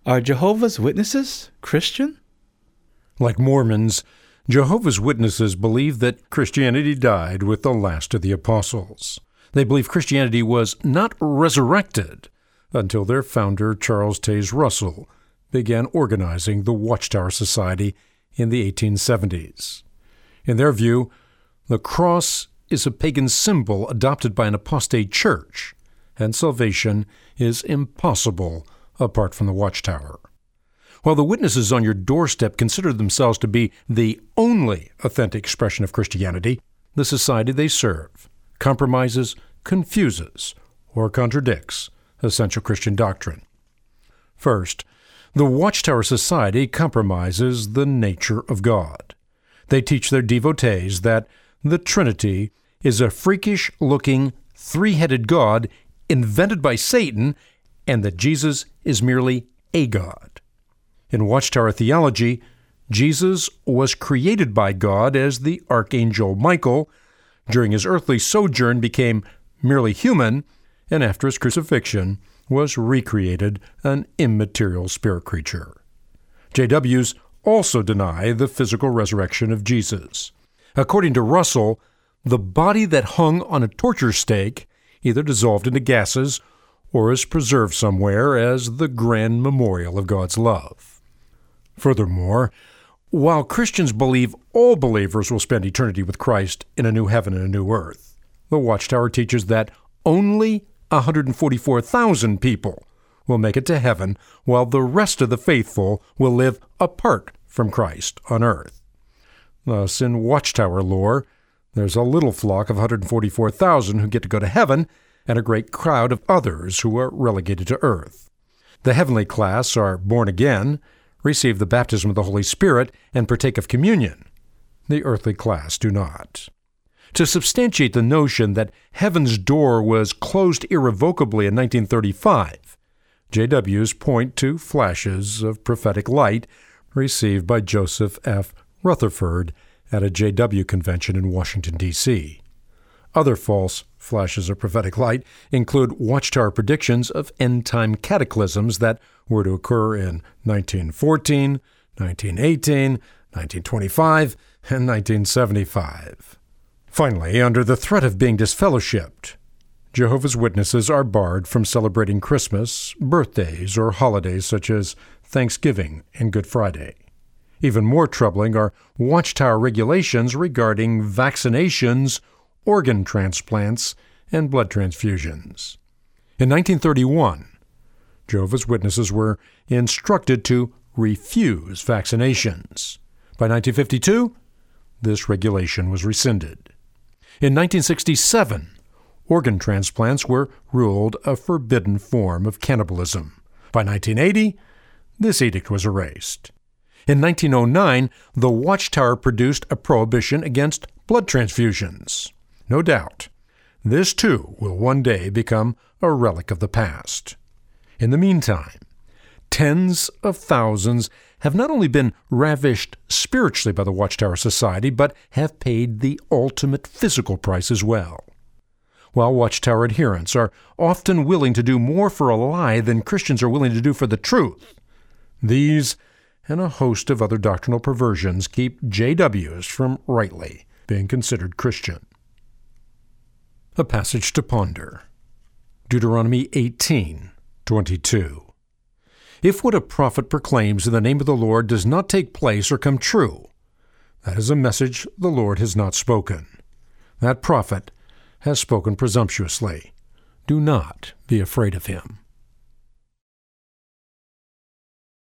Are Jehovah's Witnesses Christian? Like Mormons, Jehovah's Witnesses believe that Christianity died with the last of the apostles. They believe Christianity was not resurrected until their founder, Charles Taze Russell, began organizing the Watchtower Society in the 1870s. In their view, the cross is a pagan symbol adopted by an apostate church, and salvation is impossible apart from the Watchtower. While the witnesses on your doorstep consider themselves to be the only authentic expression of Christianity, the society they serve compromises, confuses, or contradicts essential Christian doctrine. First, the Watchtower Society compromises the nature of God. They teach their devotees that the Trinity is a freakish-looking, three-headed God invented by Satan, and that Jesus is merely a God. In Watchtower theology, Jesus was created by God as the Archangel Michael, during his earthly sojourn became merely human, and after his crucifixion was recreated an immaterial spirit creature. JWs also deny the physical resurrection of Jesus. According to Russell, the body that hung on a torture stake either dissolved into gases or is preserved somewhere as the grand memorial of God's love. Furthermore, while Christians believe all believers will spend eternity with Christ in a new heaven and a new earth, the Watchtower teaches that only 144,000 people will make it to heaven, while the rest of the faithful will live apart from Christ on earth. Thus, in Watchtower lore, there's a little flock of 144,000 who get to go to heaven, and a great crowd of others who are relegated to earth. The heavenly class are born again, receive the baptism of the Holy Spirit, and partake of communion. The earthly class do not. To substantiate the notion that heaven's door was closed irrevocably in 1935, JWs point to flashes of prophetic light received by Joseph F. Rutherford at a JW convention in Washington, D.C. Other false flashes of prophetic light include Watchtower predictions of end-time cataclysms that were to occur in 1914, 1918, 1925, and 1975. Finally, under the threat of being disfellowshipped, Jehovah's Witnesses are barred from celebrating Christmas, birthdays, or holidays such as Thanksgiving and Good Friday. Even more troubling are Watchtower regulations regarding vaccinations, organ transplants, and blood transfusions. In 1931, Jehovah's Witnesses were instructed to refuse vaccinations. By 1952, this regulation was rescinded. In 1967, organ transplants were ruled a forbidden form of cannibalism. By 1980, this edict was erased. In 1909, the Watchtower produced a prohibition against blood transfusions. No doubt, this too will one day become a relic of the past. In the meantime, tens of thousands have not only been ravished spiritually by the Watchtower Society, but have paid the ultimate physical price as well. While Watchtower adherents are often willing to do more for a lie than Christians are willing to do for the truth, these and a host of other doctrinal perversions keep JWs from rightly being considered Christian. A passage to ponder. Deuteronomy 18:22. If what a prophet proclaims in the name of the Lord does not take place or come true, that is a message the Lord has not spoken. That prophet has spoken presumptuously. Do not be afraid of him.